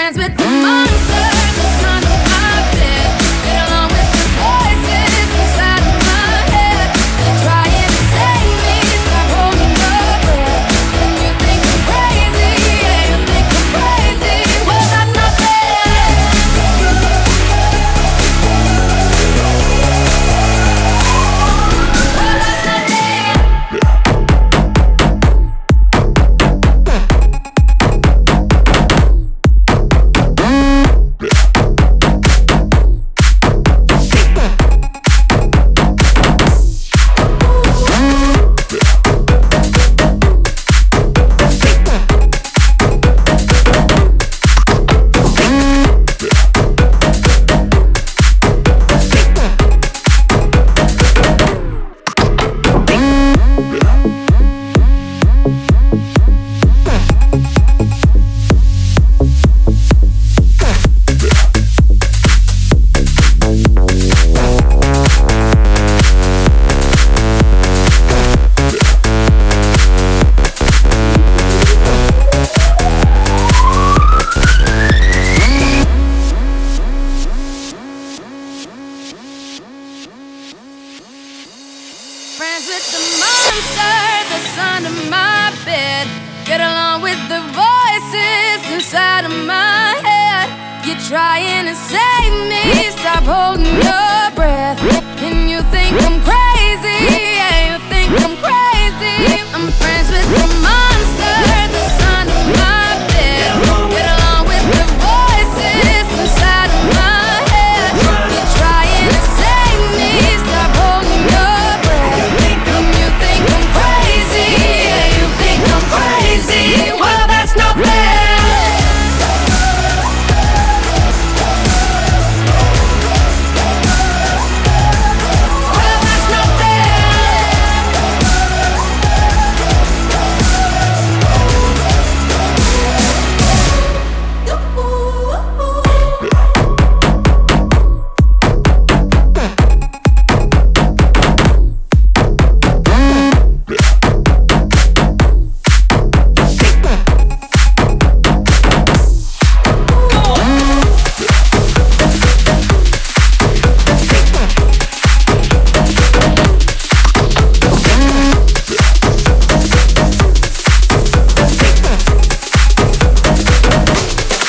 Friends with the monster that's under my bed. Get along with the voices inside of my head. You're trying to save me, stop holding your breath. And you think I'm crazy, yeah, you think I'm crazy. Well, that's not fair. Well, that's not fair. Friends with the monster that's under my bed. Get along with the voices inside of my head. You're trying to save me, stop holding your breath.